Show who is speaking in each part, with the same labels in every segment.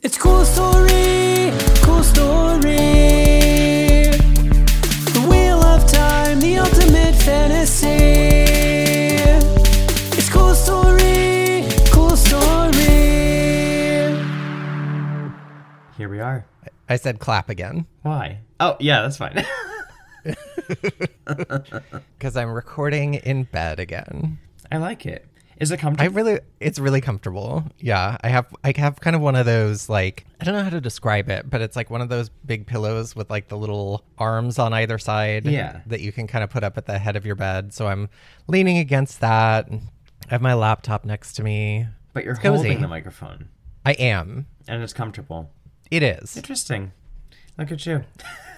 Speaker 1: It's cool story, cool story. The Wheel of Time, the ultimate fantasy. It's cool story, cool story.
Speaker 2: Here we are.
Speaker 3: I said clap again.
Speaker 2: Why? Oh, yeah, that's fine.
Speaker 3: Because I'm recording in bed again.
Speaker 2: I like it. Is it comfortable?
Speaker 3: It's really comfortable. Yeah, I have kind of one of those, like, I don't know how to describe it, but it's like one of those big pillows with like the little arms on either side.
Speaker 2: Yeah.
Speaker 3: That you can kind of put up at the head of your bed. So I'm leaning against that. I have my laptop next to me.
Speaker 2: But you're
Speaker 3: cozy.
Speaker 2: holding the microphone.
Speaker 3: I am.
Speaker 2: And it's comfortable.
Speaker 3: It is.
Speaker 2: Interesting. Look at you.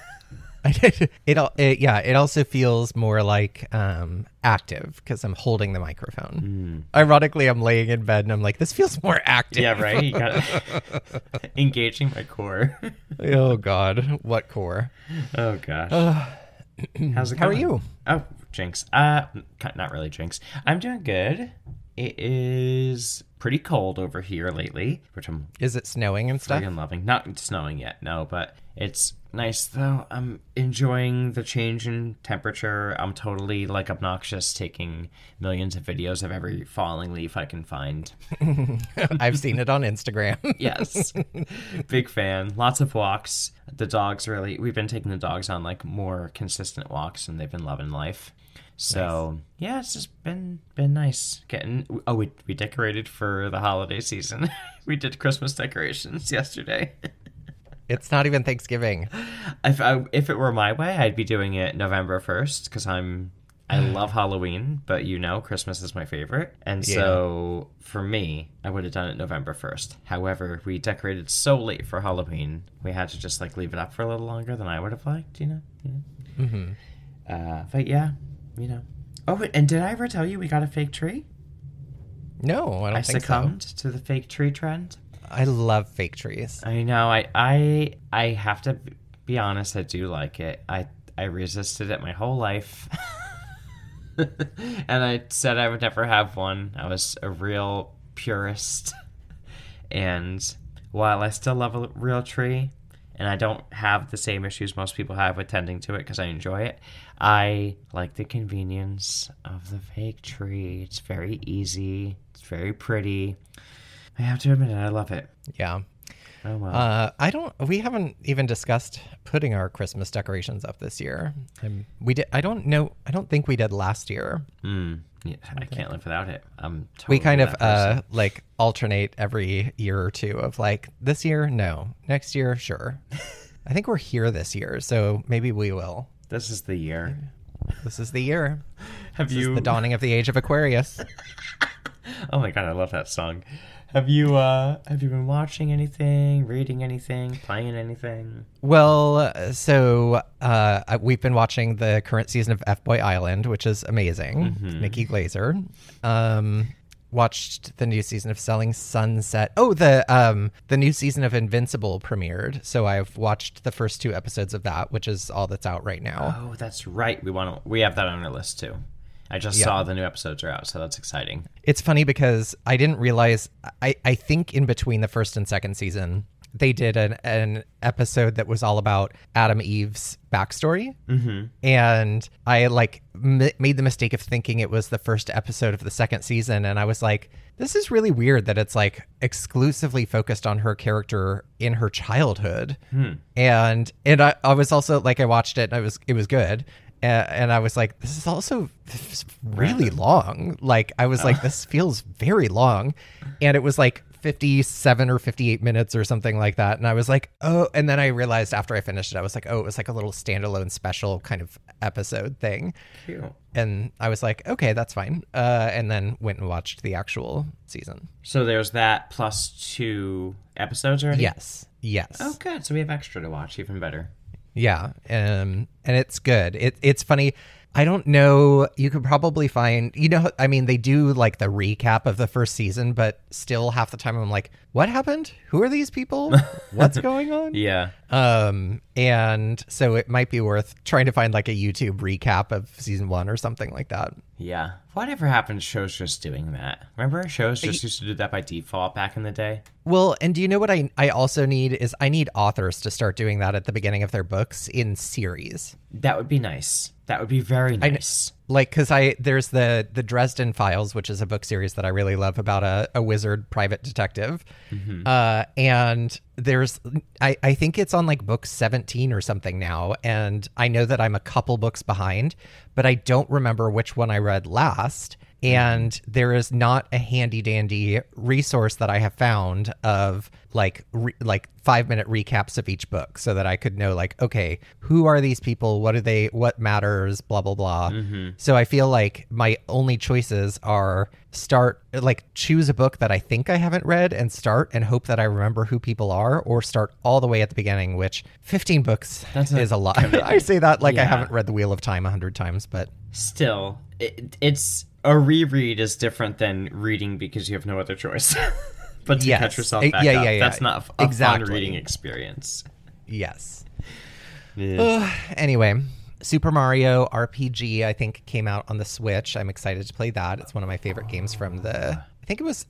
Speaker 3: It also feels more like active because I'm holding the microphone. Ironically, I'm laying in bed and I'm like, this feels more active.
Speaker 2: Yeah, right? You got engaging my core.
Speaker 3: Oh, God. What core?
Speaker 2: Oh, gosh. How's it
Speaker 3: How are
Speaker 2: going?
Speaker 3: you?
Speaker 2: Oh, jinx. Not really jinx. I'm doing good. It is pretty cold over here lately, which I'm
Speaker 3: Is it snowing and stuff?
Speaker 2: friggin' loving. Not snowing yet, no, but it's nice though. I'm enjoying the change in temperature. I'm totally like obnoxious taking millions of videos of every falling leaf I can find.
Speaker 3: I've seen it on Instagram.
Speaker 2: Yes. Big fan. Lots of walks. The dogs we've been taking the dogs on like more consistent walks and they've been loving life. So nice. Yeah, it's just been nice we decorated for the holiday season. We did Christmas decorations yesterday.
Speaker 3: It's not even Thanksgiving.
Speaker 2: If it were my way, I'd be doing it November 1st because I love Halloween, but Christmas is my favorite. And so for me, I would have done it November 1st. However, we decorated so late for Halloween, we had to just like leave it up for a little longer than I would have liked,
Speaker 3: Mm-hmm.
Speaker 2: But yeah, Oh, and did I ever tell you we got a fake tree?
Speaker 3: No, I don't think so.
Speaker 2: I succumbed to the fake tree trend.
Speaker 3: I love fake trees.
Speaker 2: I know. I have to be honest. I do like it. I resisted it my whole life. And I said I would never have one. I was a real purist. And while I still love a real tree, and I don't have the same issues most people have with tending to it because I enjoy it, I like the convenience of the fake tree. It's very easy. It's very pretty. I have to admit it, I love it.
Speaker 3: Yeah.
Speaker 2: Oh, well.
Speaker 3: We haven't even discussed putting our Christmas decorations up this year. We did. I don't think we did last year.
Speaker 2: Yeah, I can't live without it. I'm totally
Speaker 3: we kind of
Speaker 2: that person.
Speaker 3: like alternate every year or two of like, this year, no. Next year, sure. I think we're here this year, so maybe we will.
Speaker 2: This is the year.
Speaker 3: This is the year.
Speaker 2: This
Speaker 3: is the dawning of the age of Aquarius.
Speaker 2: Oh my God, I love that song. Have you been watching anything, reading anything, playing anything?
Speaker 3: Well, so we've been watching the current season of F-Boy Island, which is amazing.
Speaker 2: Mm-hmm.
Speaker 3: Nikki Glazer. Watched the new season of Selling Sunset. Oh, the new season of Invincible premiered. So I've watched the first 2 episodes of that, which is all that's out right now.
Speaker 2: Oh, that's right. We have that on our list too. I just saw the new episodes are out, so that's exciting.
Speaker 3: It's funny because I didn't realize, I think in between the first and second season, they did an episode that was all about Adam Eve's backstory. Mm-hmm. And I made the mistake of thinking it was the first episode of the second season. And I was like, this is really weird that it's like exclusively focused on her character in her childhood. And I was also like, I watched it and it was good. And I was like, this is really long. Like, I was like, this feels very long. And it was like 57 or 58 minutes or something like that. And I was like, oh, and then I realized after I finished it, I was like, oh, it was like a little standalone special kind of episode thing.
Speaker 2: Cute.
Speaker 3: And I was like, okay, that's fine. And then went and watched the actual season.
Speaker 2: So there's that plus 2 episodes already?
Speaker 3: Yes.
Speaker 2: Oh, good. So we have extra to watch, even better.
Speaker 3: Yeah, and it's good. It's funny. I don't know. You could probably find, I mean, they do like the recap of the first season, but still half the time I'm like, what happened? Who are these people? What's going on?
Speaker 2: Yeah.
Speaker 3: And so it might be worth trying to find like a YouTube recap of season 1 or something like that.
Speaker 2: Yeah. Whatever happened to shows just doing that? Remember shows just used to do that by default back in the day?
Speaker 3: Well, and do you know what I also need is I need authors to start doing that at the beginning of their books in series.
Speaker 2: That would be nice. That would be very nice.
Speaker 3: Like, because there's the Dresden Files, which is a book series that I really love about a wizard private detective. And there's, I think it's on like book 17 or something now. And I know that I'm a couple books behind, but I don't remember which one I read last. And there is not a handy dandy resource that I have found of like 5-minute recaps of each book so that I could know like, okay, who are these people? What matters? Blah, blah, blah. So I feel like my only choices are choose a book that I think I haven't read and start and hope that I remember who people are, or start all the way at the beginning, which 15 books is a lot. I say that like I haven't read The Wheel of Time 100 times, but
Speaker 2: still, it's a reread is different than reading because you have no other choice. But to catch yourself back up, that's not a fun reading experience.
Speaker 3: Yes. Anyway, Super Mario RPG, I think, came out on the Switch. I'm excited to play that. It's one of my favorite games from the... I think it was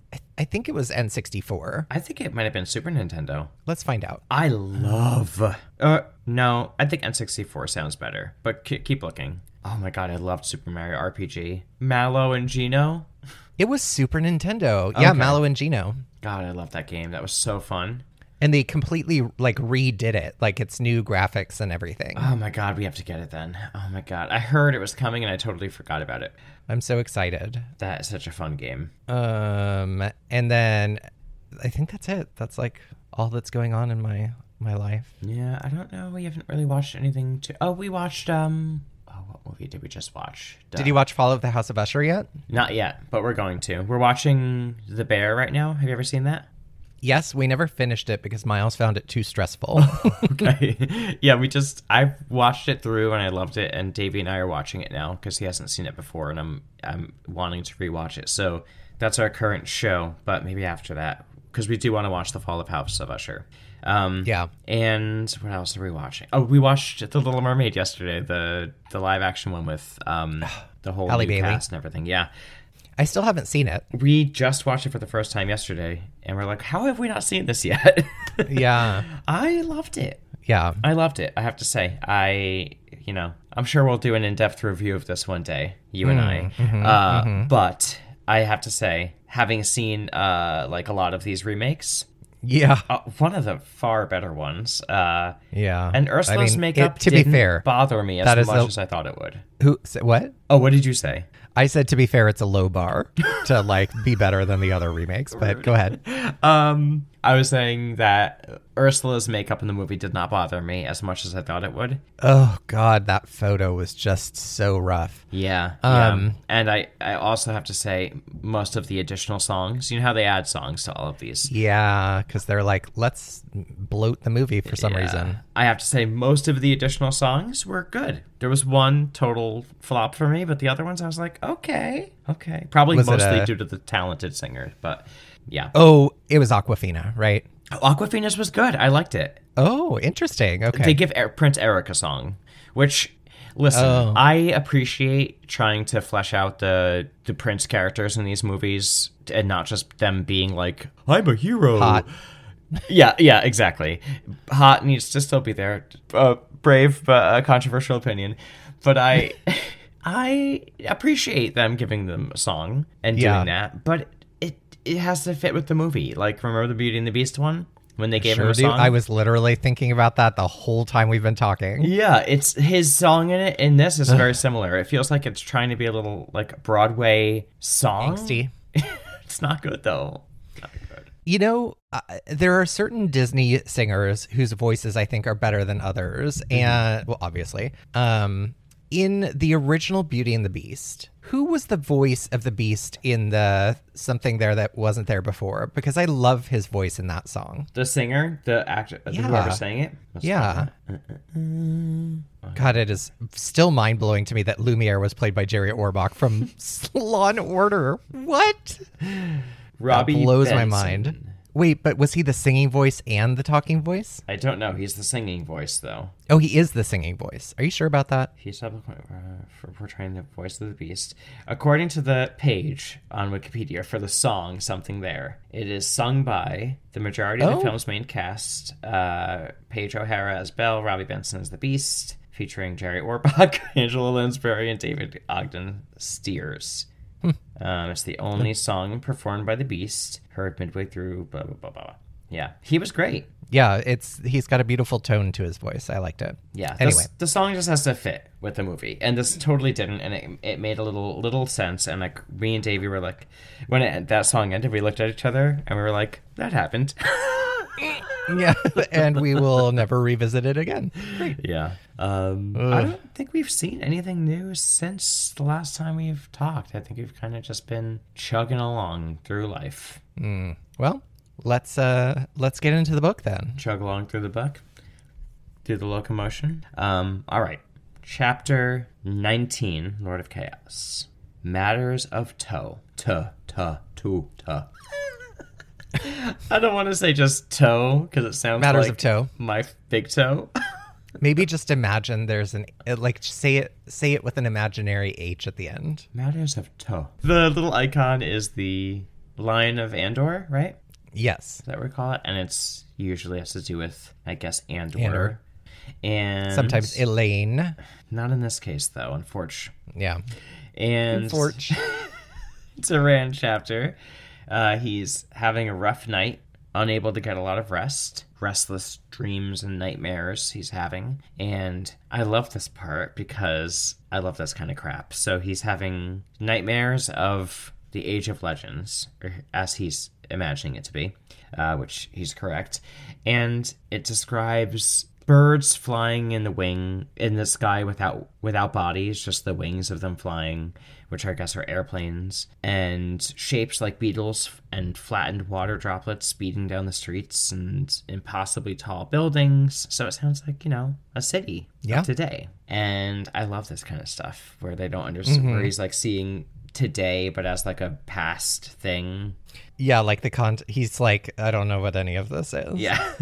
Speaker 3: N64.
Speaker 2: I think it might have been Super Nintendo.
Speaker 3: Let's find out.
Speaker 2: I love... no, I think N64 sounds better, but keep looking. Oh my god, I loved Super Mario RPG. Mallow and Gino?
Speaker 3: It was Super Nintendo. Yeah, Mallow and Gino.
Speaker 2: God, I love that game. That was so fun.
Speaker 3: And they completely redid it. Like, it's new graphics and everything.
Speaker 2: Oh my god, we have to get it then. Oh my god. I heard it was coming and I totally forgot about it.
Speaker 3: I'm so excited.
Speaker 2: That is such a fun game.
Speaker 3: And then I think that's it. That's like all that's going on in my life.
Speaker 2: Yeah, I don't know. We haven't really watched anything we watched what movie did we just watch?
Speaker 3: Did you watch Fall of the House of Usher yet?
Speaker 2: Not yet, but we're going to. We're watching The Bear right now. Have you ever seen that?
Speaker 3: Yes, we never finished it because Miles found it too stressful.
Speaker 2: Okay. Yeah, I've watched it through and I loved it, and Davey and I are watching it now because he hasn't seen it before, and I'm wanting to rewatch it. So that's our current show, but maybe after that, because we do want to watch The Fall of House of Usher.
Speaker 3: Yeah.
Speaker 2: And what else are we watching? Oh, we watched The Little Mermaid yesterday, the live action one with the whole
Speaker 3: Halle
Speaker 2: new
Speaker 3: Bailey.
Speaker 2: cast and everything. Yeah.
Speaker 3: I still haven't seen it.
Speaker 2: We just watched it for the first time yesterday, and we're like, how have we not seen this yet?
Speaker 3: Yeah.
Speaker 2: I loved it.
Speaker 3: Yeah.
Speaker 2: I loved it, I have to say. I'm sure we'll do an in-depth review of this one day, you and I. But I have to say, having seen a lot of these remakes,
Speaker 3: yeah,
Speaker 2: one of the far better ones.
Speaker 3: Yeah.
Speaker 2: And Ursula's makeup
Speaker 3: to
Speaker 2: didn't
Speaker 3: be fair,
Speaker 2: bother me as much as I thought it would.
Speaker 3: What?
Speaker 2: Oh, what did you say?
Speaker 3: I said, to be fair, it's a low bar to be better than the other remakes, but go ahead.
Speaker 2: I was saying that Ursula's makeup in the movie did not bother me as much as I thought it would.
Speaker 3: Oh God, that photo was just so rough.
Speaker 2: Yeah. And I also have to say, most of the additional songs, you know how they add songs to all of these?
Speaker 3: Yeah, because they're like, let's bloat the movie for some reason.
Speaker 2: I have to say, most of the additional songs were good. There was one total flop for me, but the other ones I was like, okay. Probably mostly due to the talented singer, but yeah.
Speaker 3: Oh, it was Aquafina, right?
Speaker 2: Aquafina's was good. I liked it.
Speaker 3: Oh, interesting. Okay.
Speaker 2: They give Prince Eric a song, which, listen, I appreciate trying to flesh out the Prince characters in these movies and not just them being like, I'm a hero.
Speaker 3: Hot.
Speaker 2: Yeah, exactly. Hot needs to still be there. Brave, but a controversial opinion. But I appreciate them giving them a song and doing that, but it has to fit with the movie. Like, remember the Beauty and the Beast one? When they gave him a song?
Speaker 3: I was literally thinking about that the whole time we've been talking.
Speaker 2: Yeah, it's his song in it, and this is very similar. It feels like it's trying to be a little, Broadway song.
Speaker 3: Angsty.
Speaker 2: It's not good, though. Not good.
Speaker 3: You know, there are certain Disney singers whose voices I think are better than others. And, well, obviously. In the original Beauty and the Beast, who was the voice of the Beast in the something there that wasn't there before? Because I love his voice in that song.
Speaker 2: The singer, the actor, whoever sang it?
Speaker 3: Yeah. God, it is still mind-blowing to me that Lumiere was played by Jerry Orbach from Law & Order. What?
Speaker 2: Robbie
Speaker 3: that blows
Speaker 2: Benson.
Speaker 3: my mind. Wait, but was he the singing voice and the talking voice?
Speaker 2: I don't know. He's the singing voice, though.
Speaker 3: Oh, he is the singing voice. Are you sure about that?
Speaker 2: He's subsequent for portraying the voice of the beast. According to the page on Wikipedia for the song Something There, it is sung by the majority of the film's main cast. Paige O'Hara as Belle, Robbie Benson as the Beast, featuring Jerry Orbach, Angela Lansbury, and David Ogden Stiers. It's the only song performed by the Beast, heard midway through, blah, blah, blah, blah. Yeah, he was great.
Speaker 3: Yeah, he's got a beautiful tone to his voice. I liked it.
Speaker 2: Yeah.
Speaker 3: Anyway.
Speaker 2: The song just has to fit with the movie. And this totally didn't, and it made a little sense. And like me and Davey were like, when that song ended, we looked at each other and we were like, that happened.
Speaker 3: Yeah, and we will never revisit it again. Great.
Speaker 2: Yeah. I don't think we've seen anything new since the last time we've talked. I think we've kind of just been chugging along through life.
Speaker 3: Well, let's get into the book then.
Speaker 2: Chug along through the book, through the locomotion. All right. Chapter 19, Lord of Chaos. Matters of Toe. I don't want to say just toe because it sounds
Speaker 3: Matters
Speaker 2: like
Speaker 3: of toe.
Speaker 2: My big toe.
Speaker 3: Maybe just imagine there's say it with an imaginary H at the end.
Speaker 2: Matters of Toe. The little icon is the Lion of Andor, right?
Speaker 3: Yes.
Speaker 2: Is that what we call it? And it's usually has to do with, I guess, Andor.
Speaker 3: Andor.
Speaker 2: And
Speaker 3: Sometimes Elaine.
Speaker 2: Not in this case, though, unfortunately.
Speaker 3: Yeah.
Speaker 2: And it's a Rand chapter. He's having a rough night, unable to get a lot of rest, restless dreams and nightmares he's having. And I love this part because I love this kind of crap. So he's having nightmares of the Age of Legends, or as he's imagining it to be, which he's correct. And it describes birds flying in the sky without bodies, just the wings of them flying, which I guess are airplanes, and shapes like beetles and flattened water droplets speeding down the streets, and impossibly tall buildings. So it sounds like, a city of today. And I love this kind of stuff where they don't understand, where he's like seeing today but as like a past thing.
Speaker 3: Yeah, like he's like, I don't know what any of this is.
Speaker 2: Yeah.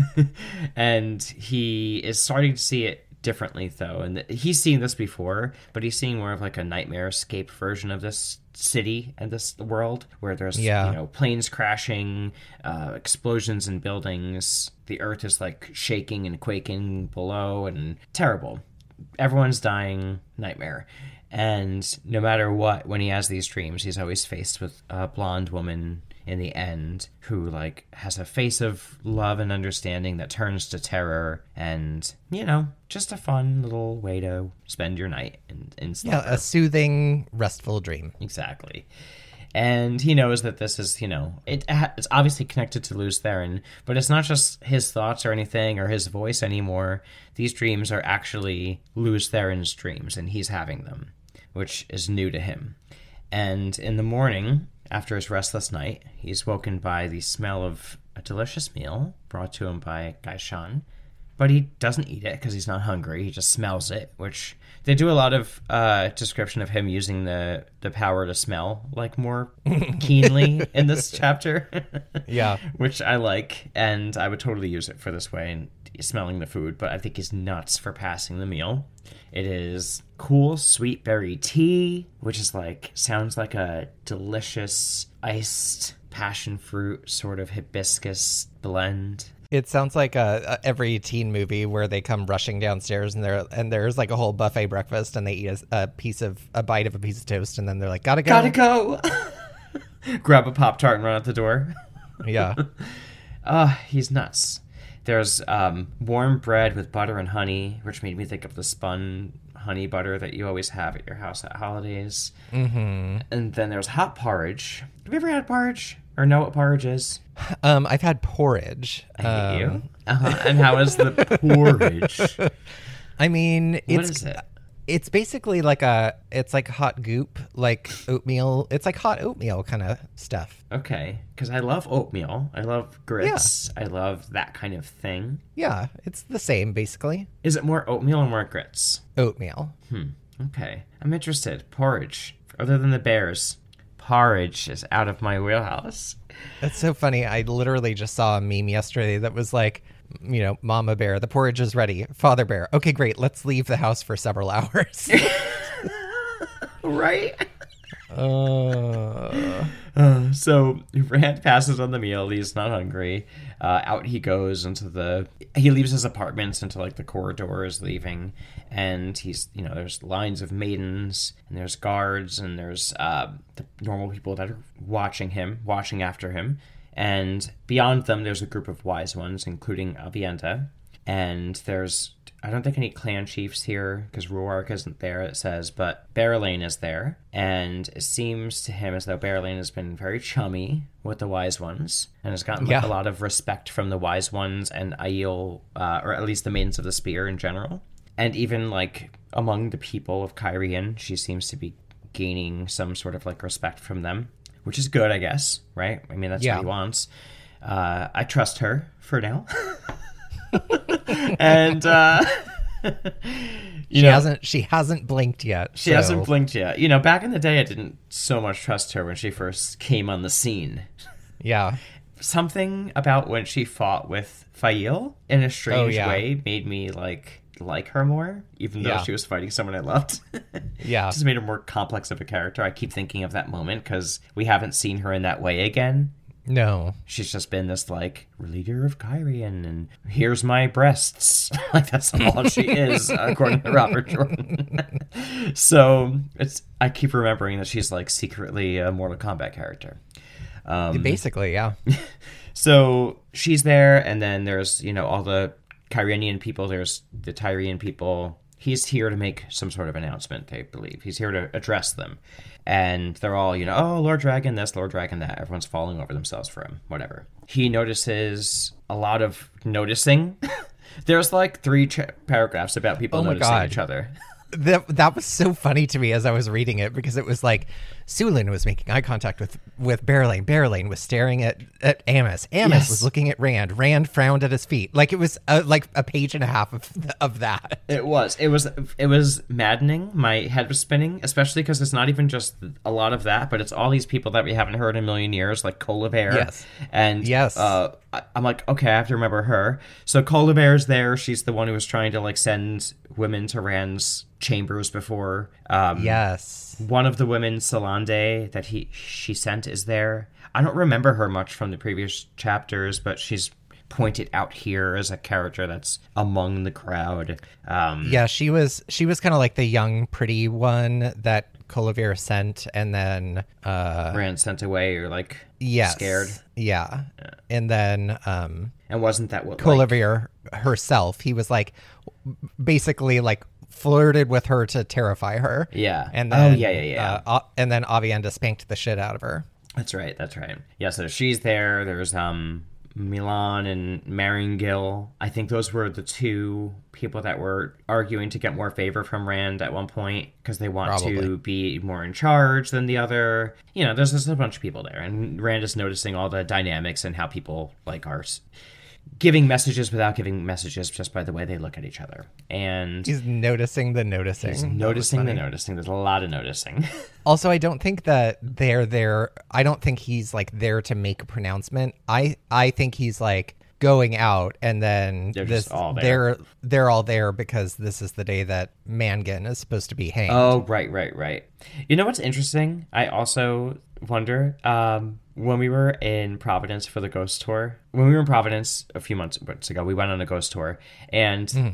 Speaker 2: And he is starting to see it differently, though. And he's seen this before, but he's seeing more of like a nightmare escape version of this city and this world where there's, planes crashing, explosions in buildings. The earth is like shaking and quaking below, and terrible. Everyone's dying, nightmare. And no matter what, when he has these dreams, he's always faced with a blonde woman in the end who like has a face of love and understanding that turns to terror, and just a fun little way to spend your night in slumber.
Speaker 3: Yeah, a soothing, restful dream.
Speaker 2: Exactly. And he knows that this is, it's obviously connected to Lews Therin, but it's not just his thoughts or anything or his voice anymore. These dreams are actually Lews Therin's dreams, and he's having them, which is new to him. And in the morning, after his restless night, he's woken by the smell of a delicious meal brought to him by Gaishan. But he doesn't eat it because he's not hungry. He just smells it, which they do a lot of description of him using the power to smell like more keenly in this chapter.
Speaker 3: Yeah.
Speaker 2: Which I like, and I would totally use it for this way and smelling the food, but I think he's nuts for passing the meal. It is cool sweet berry tea, which is sounds like a delicious iced passion fruit sort of hibiscus blend.
Speaker 3: It sounds like every teen movie where they come rushing downstairs and there's like a whole buffet breakfast, and they eat a bite of a piece of toast, and then they're like, gotta go.
Speaker 2: Grab a Pop-Tart and run out the door.
Speaker 3: Yeah.
Speaker 2: He's nuts. There's warm bread with butter and honey, which made me think of the spun honey butter that you always have at your house at holidays.
Speaker 3: Mm-hmm.
Speaker 2: And then there's hot porridge. Have you ever had porridge? Or know what porridge is?
Speaker 3: I've had porridge.
Speaker 2: I hate you. And how is the porridge?
Speaker 3: I mean,
Speaker 2: what is it?
Speaker 3: It's basically it's like hot goop, like oatmeal. It's like hot oatmeal kind of stuff.
Speaker 2: Okay, because I love oatmeal. I love grits. Yeah. I love that kind of thing.
Speaker 3: Yeah, it's the same, basically.
Speaker 2: Is it more oatmeal or more grits?
Speaker 3: Oatmeal.
Speaker 2: Okay, I'm interested. Porridge. Other than the bears, porridge is out of my wheelhouse.
Speaker 3: That's so funny. I literally just saw a meme yesterday that was like, Mama Bear, the porridge is ready. Father Bear, okay, great. Let's leave the house for several hours.
Speaker 2: Right?
Speaker 3: Uh,
Speaker 2: So Rand passes on the meal. He's not hungry. Out he goes he leaves his apartments into like the corridors leaving. And there's lines of maidens and there's guards and there's the normal people that are watching after him. And beyond them, there's a group of wise ones, including Aviendha. And there's, I don't think any clan chiefs here, because Rhuarc isn't there, it says, but Berelain is there. And it seems to him as though Berelain has been very chummy with the wise ones and has gotten a lot of respect from the wise ones and Aiel, or at least the Maidens of the Spear in general. And even, like, among the people of Cairhien, she seems to be gaining some sort of, like, respect from them, which is good, I guess, right? I mean, that's what he wants. I trust her for now. And
Speaker 3: she hasn't blinked yet.
Speaker 2: She hasn't blinked yet. Back in the day I didn't so much trust her when she first came on the scene.
Speaker 3: Yeah.
Speaker 2: Something about when she fought with Faile in a strange way made me like her more, even though she was fighting someone I loved.
Speaker 3: Yeah.
Speaker 2: Just made her more complex of a character. I keep thinking of that moment because we haven't seen her in that way again.
Speaker 3: No.
Speaker 2: She's just been this, like, leader of Cairhien, and here's my breasts. Like, that's all she is, according to Robert Jordan. So, I keep remembering that she's, like, secretly a Mortal Kombat character.
Speaker 3: Basically, yeah.
Speaker 2: So, she's there, and then there's, all the Cairhenian people. There's the Tyrian people. He's here to make some sort of announcement, they believe. He's here to address them. And they're all, oh, Lord Dragon this, Lord Dragon that. Everyone's falling over themselves for him. Whatever. He notices a lot of noticing. There's like 3 paragraphs about people noticing each other.
Speaker 3: That was so funny to me as I was reading it, because it was like Sulin was making eye contact with Berelain. Berelain was staring at Amos. Amos was looking at Rand. Rand frowned at his feet. Like, it was like a page and a half of that. It
Speaker 2: was maddening. My head was spinning, especially because it's not even just a lot of that, but it's all these people that we haven't heard in a million years, like Colabert.
Speaker 3: Yes.
Speaker 2: And I'm like, okay, I have to remember her. So Colabert's there. She's the one who was trying to like send women to Rand's chambers before.
Speaker 3: Yes.
Speaker 2: One of the women, Solande, that she sent is there. I don't remember her much from the previous chapters, but she's pointed out here as a character that's among the crowd.
Speaker 3: She was kind of like the young, pretty one that Colabert sent, and then
Speaker 2: Rand sent away, or like scared.
Speaker 3: Yeah. And then
Speaker 2: and wasn't that what
Speaker 3: Colabert herself? He was like basically like flirted with her to terrify her.
Speaker 2: Yeah.
Speaker 3: And then,
Speaker 2: and
Speaker 3: then Aviendha spanked the shit out of her.
Speaker 2: That's right. Yeah, so she's there. There's Milan and Maringil. I think those were the 2 people that were arguing to get more favor from Rand at one point, because they want to be more in charge than the other. There's just a bunch of people there, and Rand is noticing all the dynamics and how people like are giving messages without giving messages, just by the way they look at each other. And
Speaker 3: he's noticing the noticing.
Speaker 2: There's a lot of noticing.
Speaker 3: Also, I don't think that they're there. I don't think he's like there to make a pronouncement. I think he's like going out, and then they're all there because this is the day that Mangan is supposed to be hanged.
Speaker 2: Oh, right. You know what's interesting? I also wonder, when we were in Providence for the ghost tour, when we were in Providence a few months ago, we went on a ghost tour, and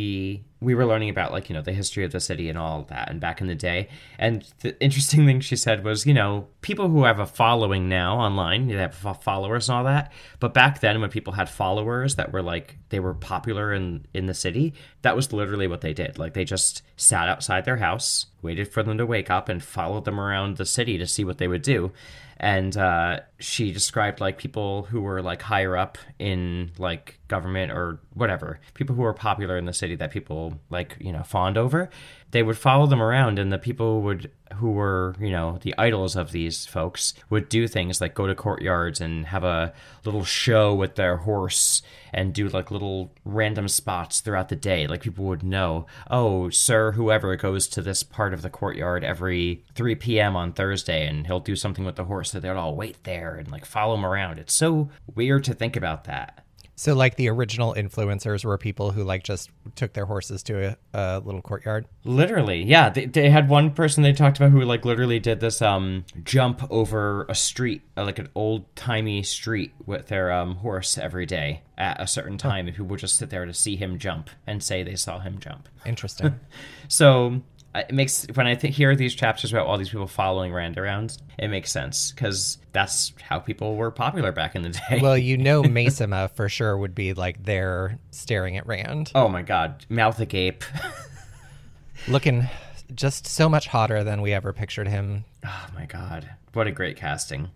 Speaker 2: we were learning about, like, the history of the city and all of that, and back in the day. And the interesting thing she said was, people who have a following now online, they have followers and all that. But back then, when people had followers that were like, they were popular in the city, that was literally what they did. Like, they just sat outside their house, waited for them to wake up, and followed them around the city to see what they would do. And she described like people who were like higher up in like government or whatever, people who were popular in the city that people like, fawned over. they would follow them around, and the people who were, you know, the idols of these folks would do things like go to courtyards and have a little show with their horse and do like little random spots throughout the day. Like people would know, oh, Sir whoever goes to this part of the courtyard every 3 p.m. on Thursday, and he'll do something with the horse, so they'd all wait there and like follow him around. It's so weird to think about that.
Speaker 3: So like the original influencers were people who like just took their horses to a little courtyard?
Speaker 2: Literally, yeah. They had one person they talked about who like literally did this jump over a street, like an old-timey street with their horse every day at a certain time, and people would just sit there to see him jump and say they saw him jump.
Speaker 3: Interesting.
Speaker 2: So it makes, when I hear these chapters about all these people following Rand around, it makes sense, because that's how people were popular back in the day.
Speaker 3: Well, you know, Mesima for sure would be like there staring at Rand.
Speaker 2: Oh my god, mouth agape.
Speaker 3: Looking just so much hotter than we ever pictured him.
Speaker 2: Oh my god, what a great casting.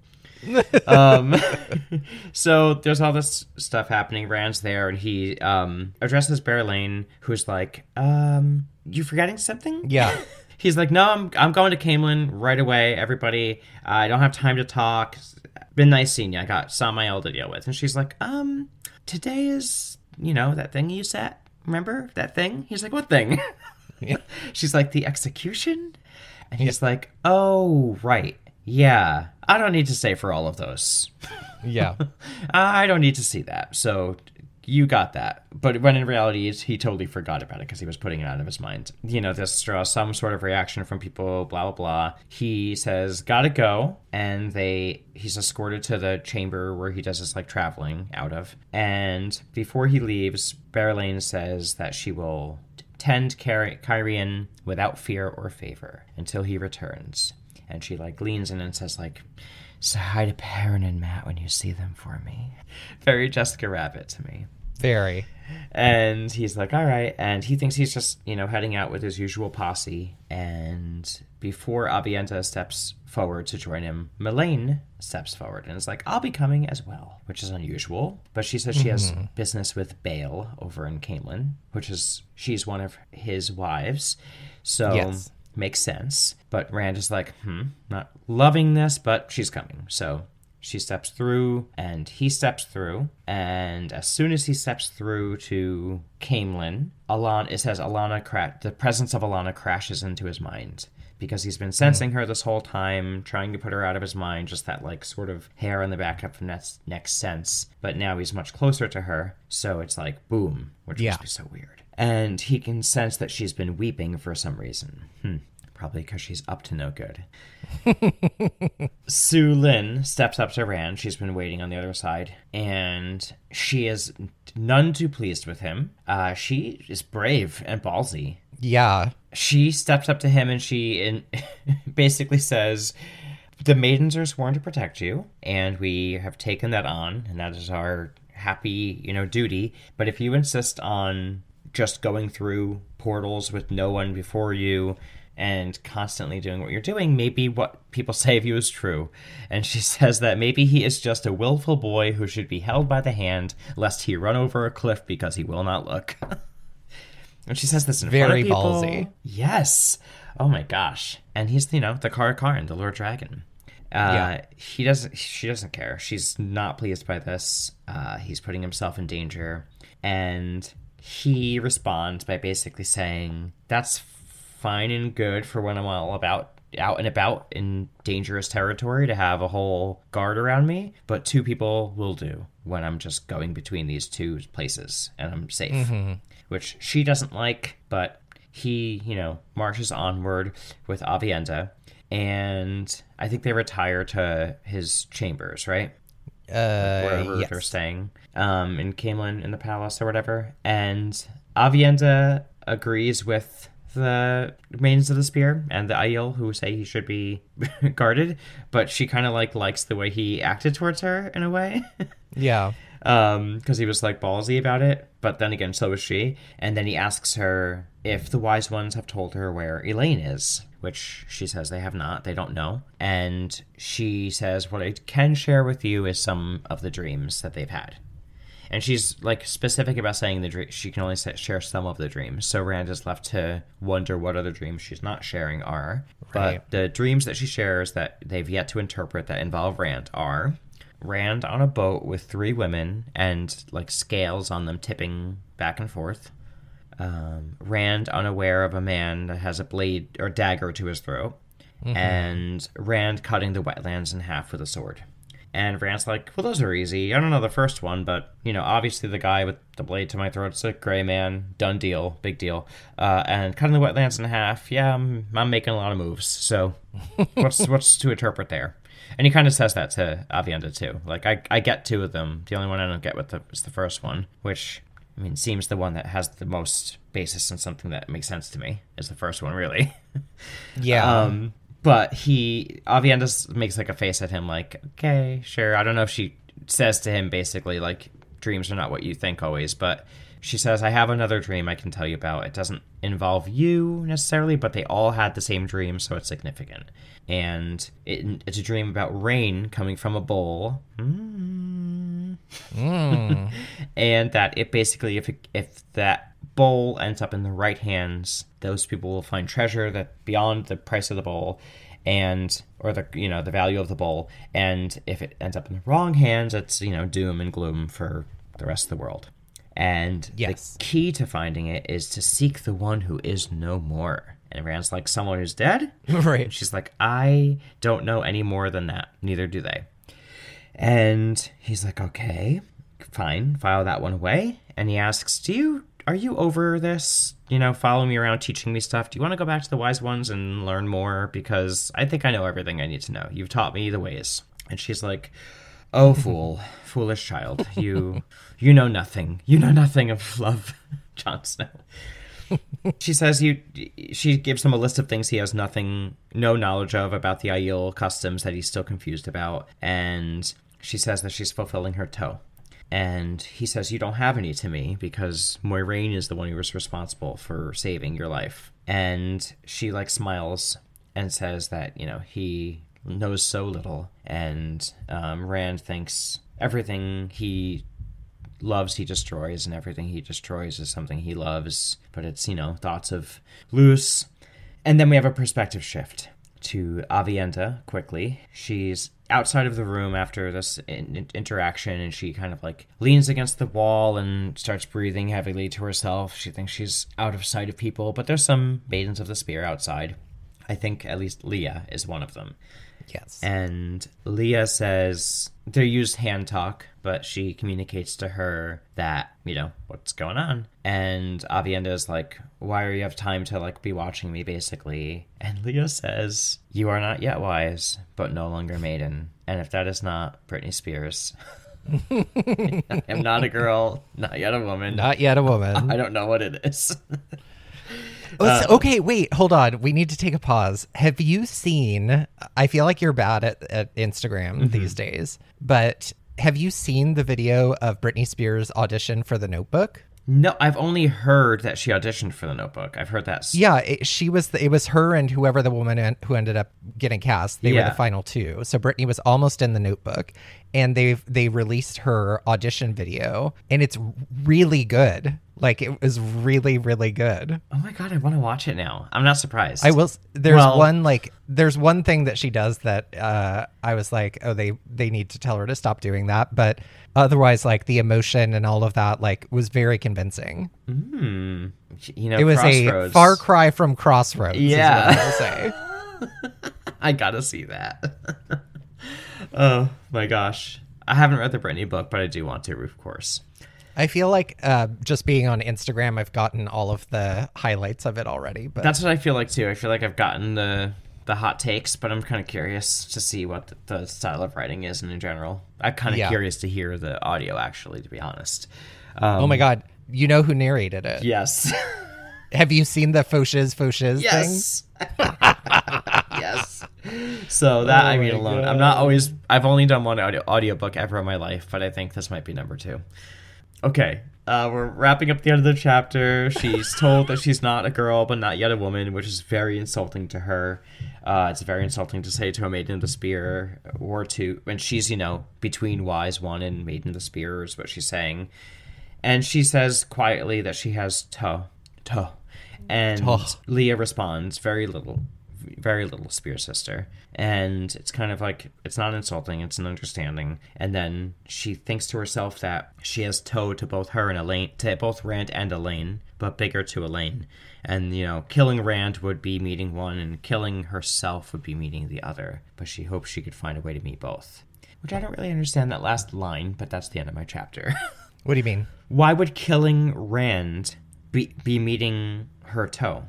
Speaker 2: So there's all this stuff happening. Rand's there, and he addresses Berelain, who's like, you forgetting something?
Speaker 3: Yeah.
Speaker 2: He's like, no, I'm going to Caemlyn right away, everybody. I don't have time to talk. Been nice seeing you. I got Samael to deal with. And she's like, today is, you know, that thing you said. Remember that thing? He's like, what thing?
Speaker 3: Yeah.
Speaker 2: She's like, the execution? And he's like, oh, right. Yeah. I don't need to stay for all of those.
Speaker 3: Yeah.
Speaker 2: I don't need to see that. So you got that. But when in reality, he totally forgot about it because he was putting it out of his mind. You know, this draws some sort of reaction from people, blah, blah, blah. He says, gotta go. And he's escorted to the chamber where he does his, like, traveling out of. And before he leaves, Berelain says that she will tend Cairhien without fear or favor until he returns. And she, like, leans in and says, like, say hi to Perrin and Mat when you see them for me. Very Jessica Rabbit to me.
Speaker 3: Very.
Speaker 2: And he's like, all right. And he thinks he's just, you know, heading out with his usual posse. And before Aviendha steps forward to join him, Melaine steps forward and is like, I'll be coming as well, which is unusual. But she says she has business with Bael over in Caemlyn, she's one of his wives. So...
Speaker 3: Yes.
Speaker 2: Makes sense. But Rand is like, not loving this, but she's coming. So she steps through, and he steps through. And as soon as he steps through to Caemlyn, the presence of Alana crashes into his mind. Because he's been sensing her this whole time, trying to put her out of his mind, just that, like, sort of hair on the back of the next sense. But now he's much closer to her, so it's like, boom, which must be so weird. And he can sense that she's been weeping for some reason. Probably because she's up to no good. Su Lin steps up to Rand. She's been waiting on the other side. And she is none too pleased with him. She is brave and ballsy.
Speaker 3: Yeah.
Speaker 2: She steps up to him and she basically says, the maidens are sworn to protect you. And we have taken that on. And that is our happy, you know, duty. But if you insist on just going through portals with no one before you and constantly doing what you're doing, maybe what people say of you is true. And she says that maybe he is just a willful boy who should be held by the hand lest he run over a cliff because he will not look. And she says this in front of people.
Speaker 3: Very ballsy.
Speaker 2: Yes. Oh my gosh. And he's, you know, the Karan, the Lord Dragon. She doesn't care. She's not pleased by this. He's putting himself in danger. And he responds by basically saying, that's fine and good for when I'm all about out and about in dangerous territory to have a whole guard around me, but 2 people will do when I'm just going between these 2 places and I'm safe, which she doesn't like, but he, you know, marches onward with Aviendha, and I think they retire to his chambers, right? Wherever
Speaker 3: yes.
Speaker 2: they're staying, in Caemlyn, in the palace or whatever. And Aviendha agrees with the Maidens of the Spear and the Aiel who say he should be guarded, but she kind of like likes the way he acted towards her in a way.
Speaker 3: Yeah.
Speaker 2: Because he was like ballsy about it, but then again, so was she. And then he asks her if the Wise Ones have told her where Elaine is, which she says they have not, they don't know. And she says, what I can share with you is some of the dreams that they've had. And she's like specific about saying she can only share some of the dreams. So Rand is left to wonder what other dreams she's not sharing are.
Speaker 3: Right.
Speaker 2: But the dreams that she shares that they've yet to interpret that involve Rand are Rand on a boat with 3 women and like scales on them tipping back and forth. Rand unaware of a man that has a blade or dagger to his throat. And Rand cutting the wetlands in half with a sword. And Rand's like, well, those are easy. I don't know the first one, but, you know, obviously the guy with the blade to my throat's a gray man. Done deal. Big deal. And cutting the wetlands in half, yeah, I'm making a lot of moves. So what's to interpret there? And he kind of says that to Aviendha, too. Like, I get 2 of them. The only one I don't get is the first one, which, I mean, seems the one that has the most basis in something that makes sense to me, is the first one, really.
Speaker 3: Yeah.
Speaker 2: But Aviendha makes like a face at him like, okay, sure. I don't know if she says to him basically like, dreams are not what you think always, but she says, I have another dream I can tell you about. It doesn't involve you necessarily, but they all had the same dream, so it's significant. And it's a dream about rain coming from a bowl. And that it basically, if that bowl ends up in the right hands, those people will find treasure that beyond the price of the bowl or the value of the bowl. And if it ends up in the wrong hands, it's, doom and gloom for the rest of the world. And
Speaker 3: yes.
Speaker 2: The key to finding it is to seek the one who is no more. And Rand's like, someone who's dead?
Speaker 3: Right.
Speaker 2: And she's like, I don't know any more than that. Neither do they. And he's like, okay, fine, file that one away. And he asks, are you over this? Following me around, teaching me stuff? Do you want to go back to the Wise Ones and learn more? Because I think I know everything I need to know. You've taught me the ways. And she's like, oh, foolish child. You know nothing. You know nothing of love, Jon Snow. She says she gives him a list of things he has no knowledge of about the Aiel customs that he's still confused about. And she says that she's fulfilling her toe. And he says, you don't have any to me because Moiraine is the one who was responsible for saving your life. And she smiles and says that, he knows so little. And Rand thinks everything he loves he destroys, and everything he destroys is something he loves. But it's, thoughts of Luce. And then we have a perspective shift to Aviendha quickly. She's outside of the room after this interaction, and she kind of leans against the wall and starts breathing heavily to herself. She thinks she's out of sight of people, but there's some Maidens of the Spear outside. I think at least Leah is one of them.
Speaker 3: Yes. And
Speaker 2: Leah says they used hand talk, but she communicates to her that, what's going on. And Aviendha is like, why are you have time to be watching me, basically? And Leah says, you are not yet wise, but no longer maiden. And if that is not Britney Spears, I am not a girl, not yet a woman.
Speaker 3: Not yet a woman.
Speaker 2: I don't know what it is.
Speaker 3: Okay, wait, hold on. We need to take a pause. Have you seen, I feel like you're bad at Instagram these days, but have you seen the video of Britney Spears' audition for The Notebook?
Speaker 2: No, I've only heard that she auditioned for The Notebook. I've heard that.
Speaker 3: Yeah, it was her and whoever the woman who ended up getting cast. They were the final 2. So Britney was almost in The Notebook, and they released her audition video, and it's really good. It was really, really good.
Speaker 2: Oh my God, I want to watch it now. I'm not surprised.
Speaker 3: I will. There's one thing that she does that I was like, oh, they need to tell her to stop doing that. But otherwise, the emotion and all of that, was very convincing. It was
Speaker 2: Crossroads.
Speaker 3: A far cry from Crossroads.
Speaker 2: Yeah.
Speaker 3: Is what I'll say.
Speaker 2: I gotta see that. Oh my gosh. I haven't read the Britney book, but I do want to, of course.
Speaker 3: I feel like just being on Instagram, I've gotten all of the highlights of it already. But
Speaker 2: that's what I feel like too. I feel like I've gotten the hot takes, but I'm kind of curious to see what the style of writing is in general. I'm kind of curious to hear the audio, actually, to be honest.
Speaker 3: Oh my God. You know who narrated it?
Speaker 2: Yes.
Speaker 3: Have you seen the Fauches
Speaker 2: yes. thing? Yes. So that, alone. I've only done one audiobook ever in my life, but I think this might be number 2. Okay, We're wrapping up the end of the chapter. She's told that she's not a girl, but not yet a woman, which is very insulting to her. It's very insulting to say to a Maiden of the Spear, or to, when she's, between Wise One and Maiden of the Spear is what she's saying. And she says quietly that she has toe. And Leah responds, very little, Spear Sister. And it's kind of like, it's not insulting, it's an understanding. And then she thinks to herself that she has toe to both her and Elaine, to both Rand and Elaine, but bigger to Elaine. And, killing Rand would be meeting one, and killing herself would be meeting the other. But she hopes she could find a way to meet both. Which I don't really understand that last line, but that's the end of my chapter.
Speaker 3: What do you mean?
Speaker 2: Why would killing Rand be meeting her toe?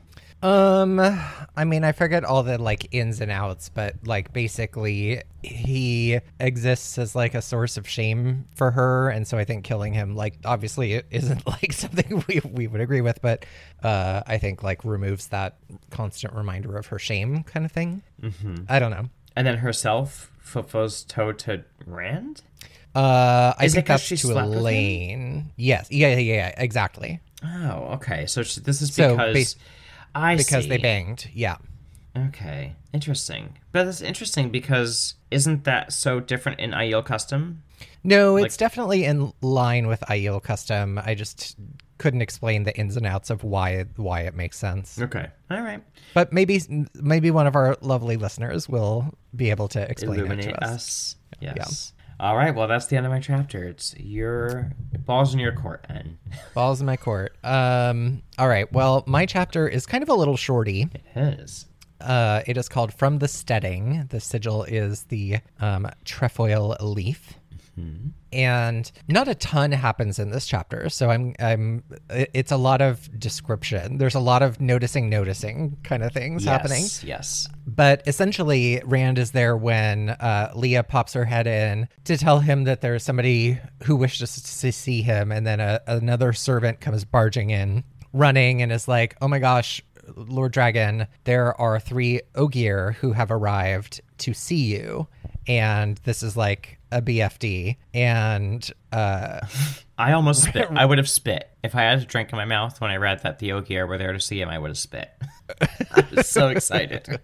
Speaker 3: I mean, I forget all the ins and outs, but basically he exists as a source of shame for her, and so I think killing him obviously it isn't something we would agree with, but I think removes that constant reminder of her shame kind of thing. Mm-hmm. I don't know. And
Speaker 2: then herself fulfills toe to Rand?
Speaker 3: I think that's to Elaine. Yes. Yeah, exactly.
Speaker 2: Oh, okay. So this is because
Speaker 3: because they banged. Yeah.
Speaker 2: Okay. Interesting. But it's interesting because isn't that so different in Aiel custom?
Speaker 3: No, it's definitely in line with Aiel custom. I just couldn't explain the ins and outs of why it makes sense.
Speaker 2: Okay. All right.
Speaker 3: But maybe one of our lovely listeners will be able to explain
Speaker 2: Illuminate
Speaker 3: it to us.
Speaker 2: Yes. Yeah. All right, well, that's the end of my chapter. It's your balls in your court, Anne.
Speaker 3: Balls in my court. All right, well, my chapter is kind of a little shorty.
Speaker 2: It is.
Speaker 3: It is called From the Steading. The sigil is the trefoil leaf. Mm-hmm. And not a ton happens in this chapter, so it's a lot of description. There's a lot of noticing kind of things happening.
Speaker 2: Yes.
Speaker 3: But essentially, Rand is there when Leah pops her head in to tell him that there's somebody who wishes to see him, and then another servant comes barging in, running, and is like, "Oh my gosh, Lord Dragon, there are 3 Ogier who have arrived to see you." And this is like a BFD. And
Speaker 2: I almost spit. I would have spit. If I had a drink in my mouth when I read that the Ogier were there to see him, I would have spit. I was so excited.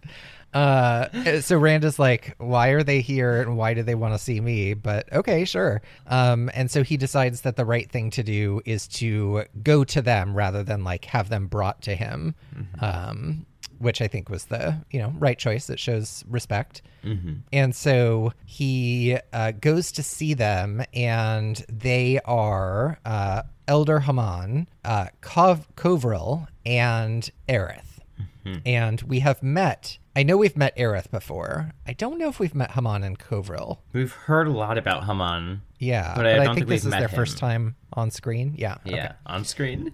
Speaker 3: So Rand is like, why are they here and why do they want to see me? But okay, sure. And so he decides that the right thing to do is to go to them rather than have them brought to him. Mm-hmm. Which I think was the right choice. It shows respect. Mm-hmm. And so he goes to see them, and they are Elder Haman, Covril, and Aerith. Mm-hmm. And we have met. I know we've met Aerith before. I don't know if we've met Haman and Covril.
Speaker 2: We've heard a lot about Haman.
Speaker 3: Yeah, but I don't think this is their first time on screen. Yeah.
Speaker 2: Yeah, okay. On screen.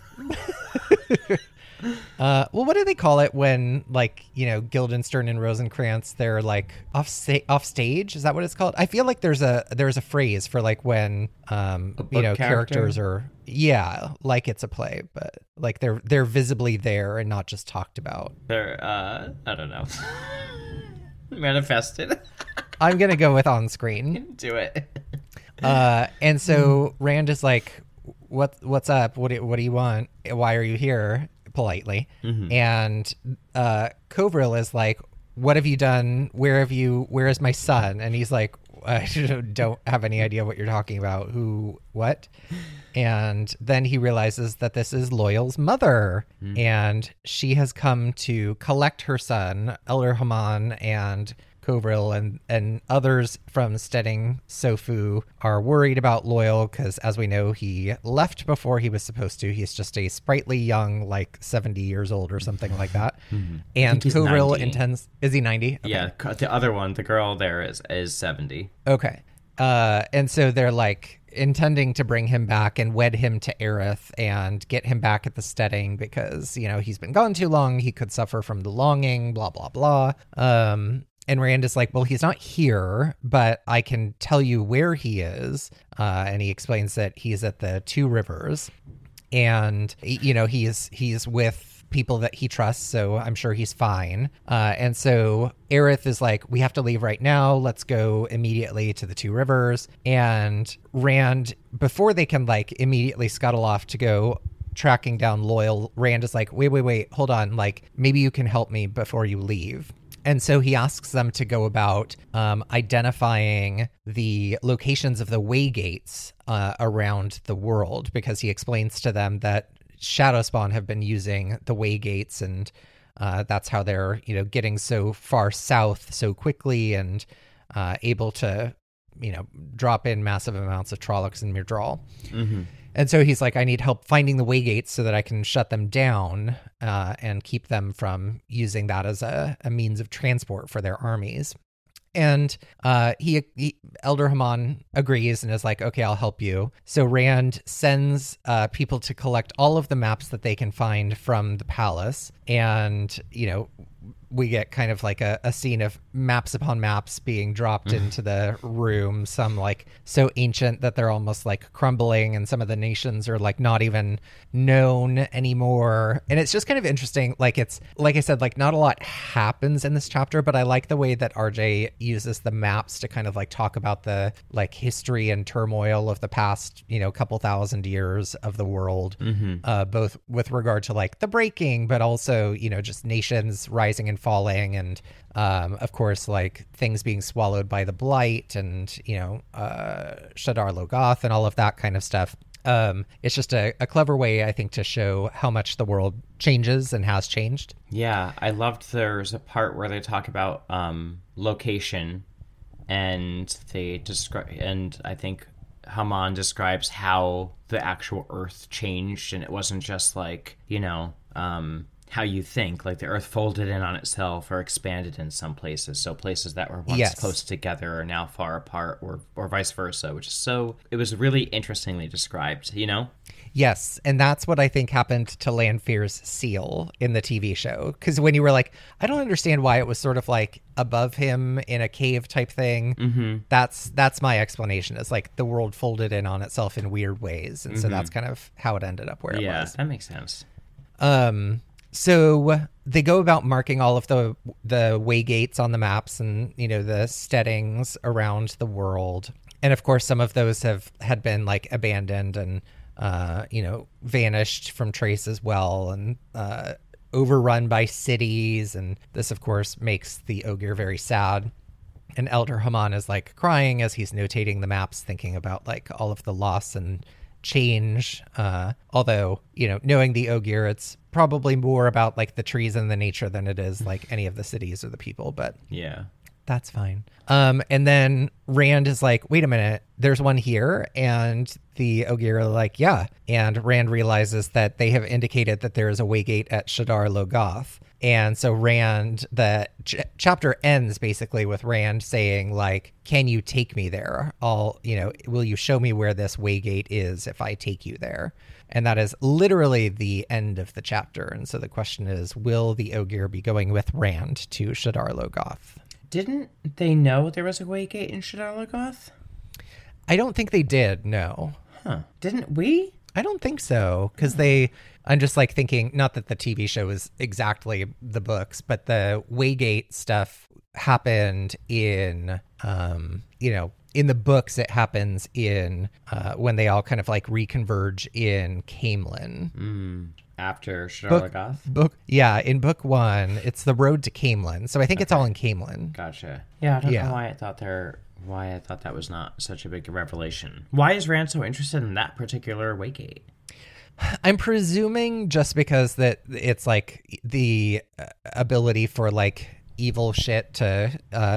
Speaker 3: Well, what do they call it when Guildenstern and Rosencrantz, they're off stage? Is that what it's called? I feel like there's a phrase for when characters are it's a play, but they're visibly there and not just talked about.
Speaker 2: They're I don't know. Manifested.
Speaker 3: I'm gonna go with on screen.
Speaker 2: Do it.
Speaker 3: And so Rand is like, what's up? What do you want? Why are you here? Politely. Mm-hmm. And Covril is like, what have you done? Where is my son? And he's like, I don't have any idea what you're talking about. What? And then he realizes that this is Loyal's mother. Mm-hmm. And she has come to collect her son, Elder Haman, and Covril and others from Steading Sofu are worried about Loyal because, as we know, he left before he was supposed to. He's just a sprightly young, 70 years old or something like that. Mm-hmm. And Covril intends... Is he 90? Okay.
Speaker 2: Yeah, the other one, the girl there is 70.
Speaker 3: Okay. And so they're intending to bring him back and wed him to Aerith and get him back at the Steading because, he's been gone too long. He could suffer from the longing, blah, blah, blah. And Rand is like, well, he's not here, but I can tell you where he is. And he explains that he's at the Two Rivers. And, he's with people that he trusts, so I'm sure he's fine. And so Aerith is like, we have to leave right now. Let's go immediately to the Two Rivers. And Rand, before they can like immediately scuttle off to go tracking down Loyal, Rand is like, wait, hold on. Like, maybe you can help me before you leave. And so he asks them to go about identifying the locations of the waygates around the world, because he explains to them that Shadowspawn have been using the waygates, and that's how they're, getting so far south so quickly and able to, drop in massive amounts of Trollocs and Myrddraal. Mm-hmm. And so he's like, I need help finding the waygates so that I can shut them down and keep them from using that as a means of transport for their armies. And Elder Haman agrees and is like, okay, I'll help you. So Rand sends people to collect all of the maps that they can find from the palace. And, we get kind of like a scene of maps upon maps being dropped into the room, some like so ancient that they're almost like crumbling, and some of the nations are like not even known anymore. And it's just kind of interesting. Like, it's like I said, like not a lot happens in this chapter, but I like the way that RJ uses the maps to kind of like talk about the like history and turmoil of the past, couple thousand years of the world, both with regard to like the breaking, but also, just nations rising and falling, and of course like things being swallowed by the blight, and Shadar Logoth and all of that kind of stuff. It's just a clever way, I think, to show how much the world changes and has changed.
Speaker 2: Yeah, I loved there's a part where they talk about location, and they describe, and I think Haman describes how the actual Earth changed, and it wasn't just like, how you think, like the Earth folded in on itself or expanded in some places. So places that were once close together are now far apart, or vice versa, which is it was really interestingly described,
Speaker 3: Yes, and that's what I think happened to Lanfear's seal in the TV show. Because when you were like, I don't understand why it was sort of like above him in a cave type thing, that's my explanation. It's like the world folded in on itself in weird ways. And so that's kind of how it ended up where it was.
Speaker 2: Yeah, that makes sense.
Speaker 3: So they go about marking all of the waygates on the maps and, the steadings around the world. And of course, some of those had been like abandoned and, vanished from trace as well, and overrun by cities. And this, of course, makes the Ogier very sad. And Elder Haman is like crying as he's notating the maps, thinking about like all of the loss and change. Although, knowing the Ogier, it's probably more about like the trees and the nature than it is like any of the cities or the people, but
Speaker 2: yeah,
Speaker 3: that's fine. And then Rand is like, wait a minute, there's one here. And the Ogier are like, yeah. And Rand realizes that they have indicated that there is a waygate at Shadar Logoth. And so Rand, the chapter ends basically with Rand saying like, can you take me there? Will you show me where this waygate is if I take you there? And that is literally the end of the chapter. And so the question is, will the Ogier be going with Rand to Shadar Logoth?
Speaker 2: Didn't they know there was a waygate in Shadar Logoth?
Speaker 3: I don't think they did, no.
Speaker 2: Huh. Didn't we?
Speaker 3: I don't think so, because I'm just like thinking, not that the TV show is exactly the books, but the waygate stuff happened in, in the books, it happens in when they all kind of like reconverge in Caemlyn.
Speaker 2: After Shadar Logoth?
Speaker 3: In book one, it's the road to Caemlyn. So I think it's all in Caemlyn.
Speaker 2: Gotcha. Yeah, I don't know why I thought that was not such a big revelation. Why is Rand so interested in that particular waygate?
Speaker 3: I'm presuming just because that it's like the ability for like evil shit to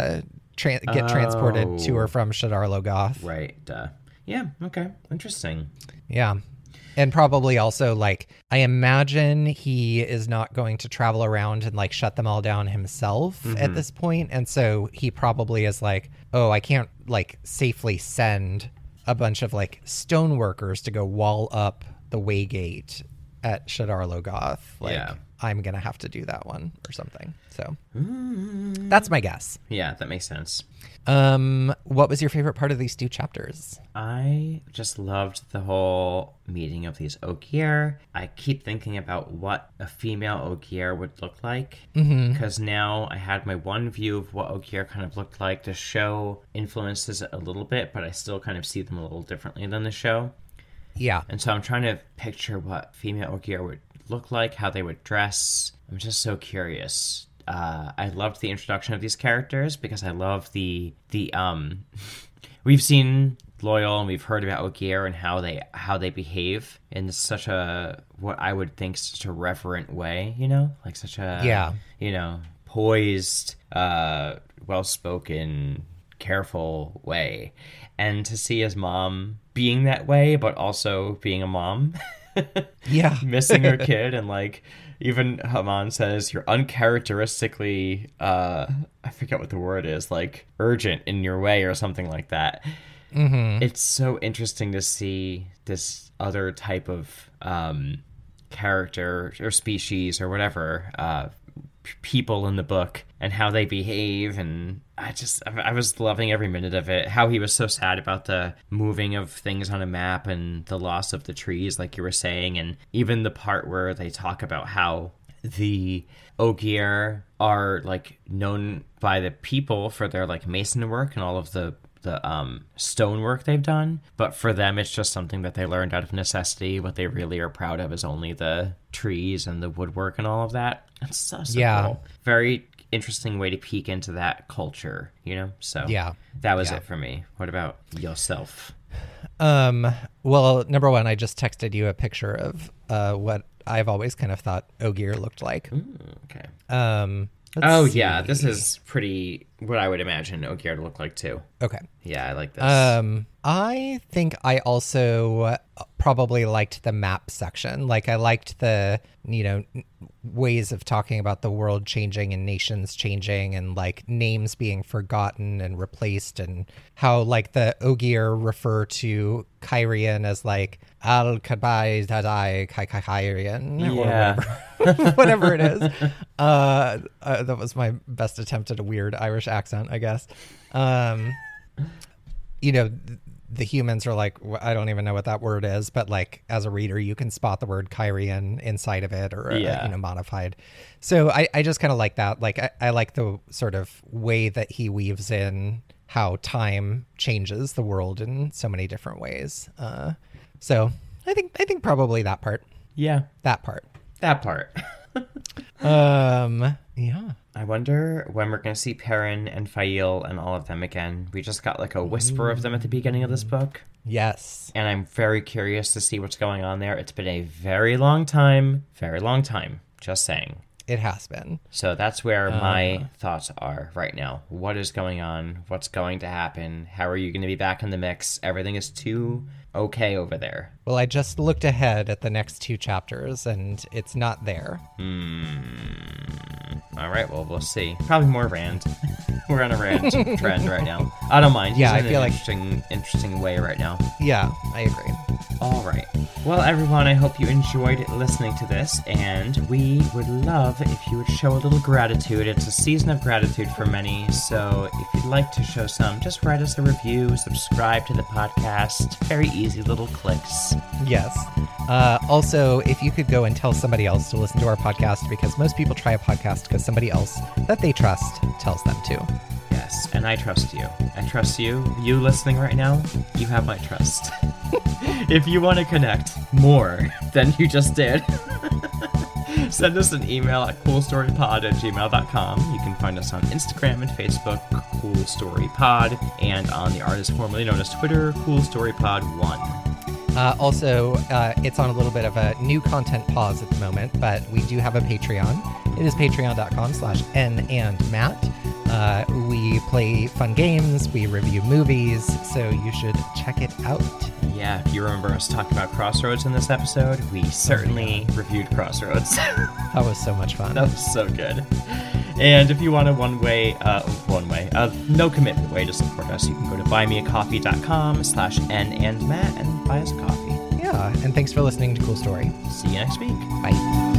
Speaker 3: get transported to or from Shadar Logoth.
Speaker 2: Right. Yeah. Okay. Interesting.
Speaker 3: Yeah. And probably also, like, I imagine he is not going to travel around and, like, shut them all down himself at this point. And so he probably is like, oh, I can't, like, safely send a bunch of, like, stoneworkers to go wall up the waygate at Shadar Logoth. Like, I'm going to have to do that one or something. So that's my guess.
Speaker 2: Yeah, that makes sense.
Speaker 3: What was your favorite part of these 2 chapters?
Speaker 2: I just loved the whole meeting of these Ogier. I keep thinking about what a female Ogier would look like, because now I had my one view of what Ogier kind of looked like. The show influences it a little bit, but I still kind of see them a little differently than the show.
Speaker 3: Yeah.
Speaker 2: And so I'm trying to picture what female Ogier would look like, how they would dress. I'm just so curious. I loved the introduction of these characters because I love the we've seen Loial and we've heard about Ogier and how they behave in such a, what I would think, such a reverent way, like such a poised, well-spoken, careful way. And to see his mom being that way, but also being a mom, missing her kid, and like, even Haman says, you're uncharacteristically, I forget what the word is, like urgent in your way or something like that. It's so interesting to see this other type of character or species or whatever, people in the book, and how they behave. And I was loving every minute of it. How he was so sad about the moving of things on a map and the loss of the trees, like you were saying. And even the part where they talk about how the Ogier are like known by the people for their like mason work and all of the stonework they've done, but for them it's just something that they learned out of necessity. What they really are proud of is only the trees and the woodwork and all of that. It's so cool. Very interesting way to peek into that culture, so that was it for me. What about yourself?
Speaker 3: Well, number one, I just texted you a picture of what I've always kind of thought Ogier looked like.
Speaker 2: Okay. This is pretty what I would imagine Ogier to look like too.
Speaker 3: Okay.
Speaker 2: Yeah, I like this.
Speaker 3: I think I also probably liked the map section. Like, I liked the, ways of talking about the world changing and nations changing and like names being forgotten and replaced, and how like the Ogier refer to Cairhien as like Al-Kadbai Dadai Cairhien or whatever it is. That was my best attempt at a weird Irish accent, I guess. The humans are like, I don't even know what that word is, but like as a reader, you can spot the word Cairhien inside of it, or modified. So I just kind of like that. Like I like the sort of way that he weaves in how time changes the world in so many different ways. So I think probably that part.
Speaker 2: Yeah,
Speaker 3: that part. Yeah.
Speaker 2: I wonder when we're going to see Perrin and Faile and all of them again. We just got like a whisper of them at the beginning of this book.
Speaker 3: Yes.
Speaker 2: And I'm very curious to see what's going on there. It's been a very long time, just saying.
Speaker 3: It has been.
Speaker 2: So that's where my thoughts are right now. What is going on? What's going to happen? How are you going to be back in the mix? Everything is too okay over there.
Speaker 3: Well, I just looked ahead at the next 2 chapters, and it's not there.
Speaker 2: All right, well, we'll see. Probably more Rand. We're on a Rand trend right now. I don't mind.
Speaker 3: Yeah,
Speaker 2: He's
Speaker 3: I feel like
Speaker 2: interesting way right now.
Speaker 3: Yeah, I agree.
Speaker 2: All right. Well, everyone, I hope you enjoyed listening to this, and we would love if you would show a little gratitude. It's a season of gratitude for many, so if you'd like to show some, just write us a review, subscribe to the podcast. Very easy little clicks.
Speaker 3: Yes. Also, if you could go and tell somebody else to listen to our podcast, because most people try a podcast because somebody else that they trust tells them to.
Speaker 2: Yes, and I trust you. I trust you. You listening right now, you have my trust. If you want to connect more than you just did, send us an email at coolstorypod@gmail.com. You can find us on Instagram and Facebook, coolstorypod, and on the artist formerly known as Twitter, coolstorypod1.
Speaker 3: Also, it's on a little bit of a new content pause at the moment, but we do have a Patreon. It is patreon.com/NandMatt. We play fun games, we review movies, so you should check it out.
Speaker 2: Yeah, if you remember us talking about Crossroads in this episode, we certainly reviewed Crossroads.
Speaker 3: That was so much fun.
Speaker 2: That was so good. And if you want a no commitment way to support us, you can go to buymeacoffee.com/NandMatt and buy us a coffee.
Speaker 3: Yeah, and thanks for listening to Cool Story.
Speaker 2: See you next week.
Speaker 3: Bye.